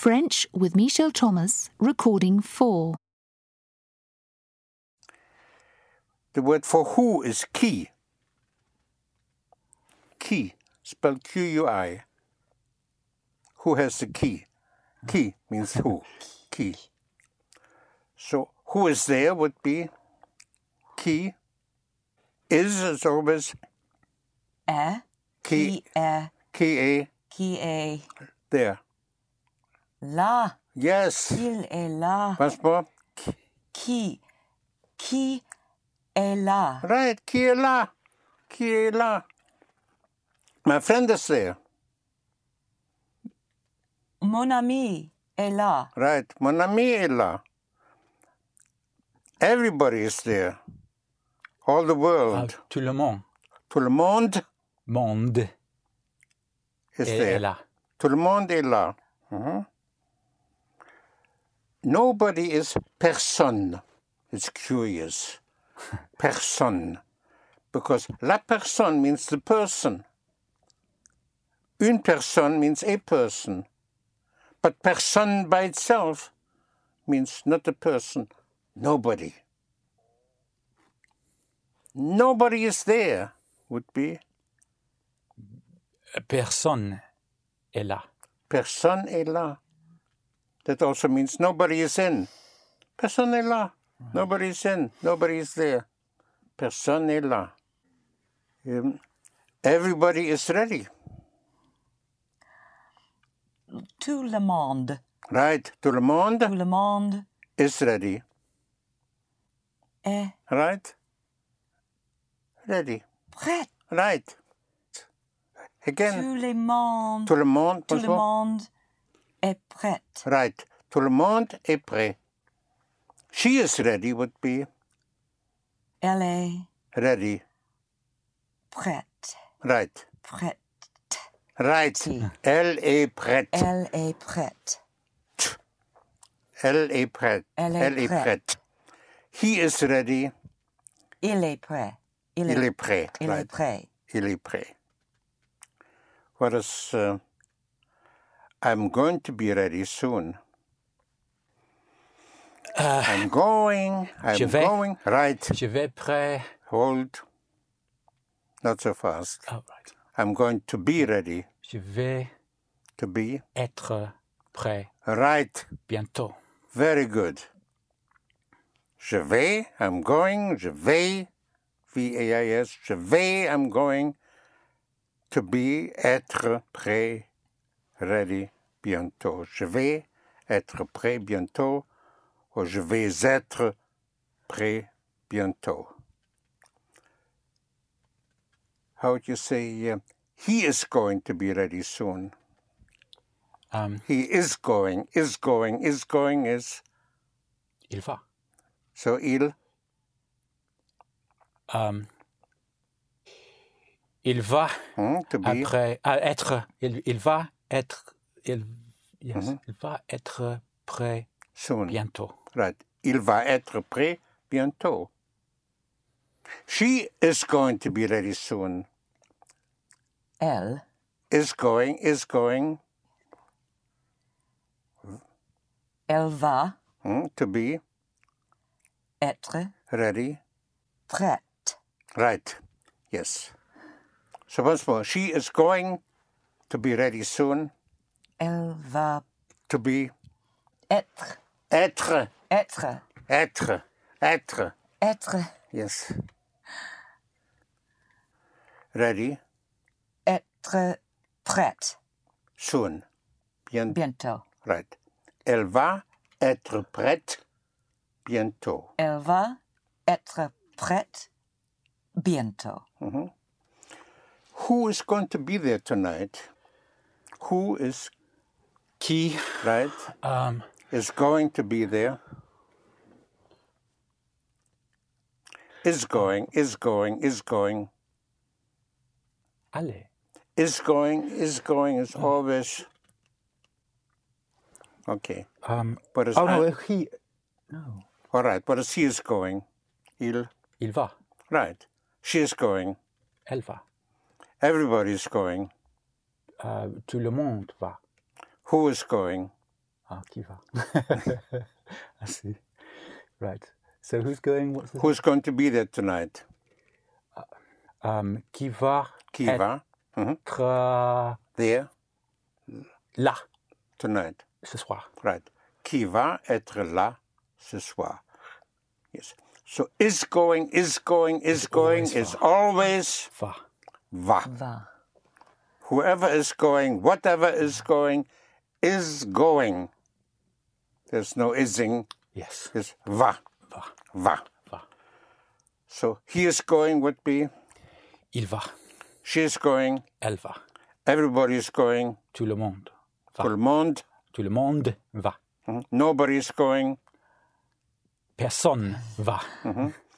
French with Michel Thomas, recording 4. The word for who is qui. Qui, spelled Q-U-I. Who has the key? Qui means who. Qui. So who is there would be qui. Is always qui est there. là. Yes. Il est là. Once more. Qui est là. Right, qui est là? Qui est là? My friend is there. Mon ami est là. Right, mon ami est là. Everybody is there. All the world. Tout le monde. Tout le monde Monde is est there. là. Tout le monde est là. Mhm. Nobody is personne. It's curious. Personne. Because la personne means the person. Une personne means a person. But personne by itself means not a person. Nobody. Nobody is there would be. Personne est là. Personne est là. That also means nobody is in. Personne est là. Nobody is in. Nobody is there. Personne est là. Everybody is ready. Tout le monde. Right. Tout le monde Tout le monde is ready. est Right? Ready. prêt. Right. Again. Tout le monde. Tout le monde. Tout once le more. monde est prêt. Right. Tout le monde est prêt. She is ready would be Elle est ready. prête. Right. Prête. Right. Si. Elle est prête. Elle est prête. Elle est prête. Elle est Elle est prête. prête. He is ready. Il est prêt. Il est prêt. Il Right. est prêt. Il est prêt. What is, I'm going to be ready soon. I'm going. je vais. Going. Right. Je vais prêt. Hold. Not so fast. Oh, right. I'm going to be ready. Je vais To be. être prêt Right. bientôt. Very good. Je vais. I'm going. Je vais. V-A-I-S. Je vais. I'm going. To be. Être prêt. Ready. Bientôt. Je vais être prêt bientôt. Ou je vais être prêt bientôt. How would you say, he is going to be ready soon? He is going. Is going is... Il va. So il, Il va to be, après être. Il va être. Il va être prêt soon. bientôt. Right. Il va être prêt bientôt. She is going to be ready soon. Elle Is going. Elle va To be être ready. prête. Right. Yes. So once more. She is going to be ready soon. Elle va To be être. être. Être. Être. Être. Être. Yes. Ready. Être prête. Soon. Bientôt. Right. Elle va être prête bientôt. Elle va être prête bientôt. Who is going to be there tonight? Who is, Qui right, is going to be there? Is going. allez. Is going is always... Okay. But is he. No. all right, but as he is going, il... Il va. Right. She is going. Elle va. Everybody is going. Tout le monde va. Who is going? Qui va? I see. Right. So who's going? Who's going to be there tonight? Qui va Qui va être there là tonight? ce soir? Right. Qui va être là ce soir? Yes. So is going is always Va. va. Va. Whoever is going, whatever is going. There's no ising. Yes. It's va. Va. Va. Va. So he is going would be, Il va. she is going, Elle va. everybody is going, Tout le monde va. tout le monde. Tout le monde va. Nobody is going. Personne va.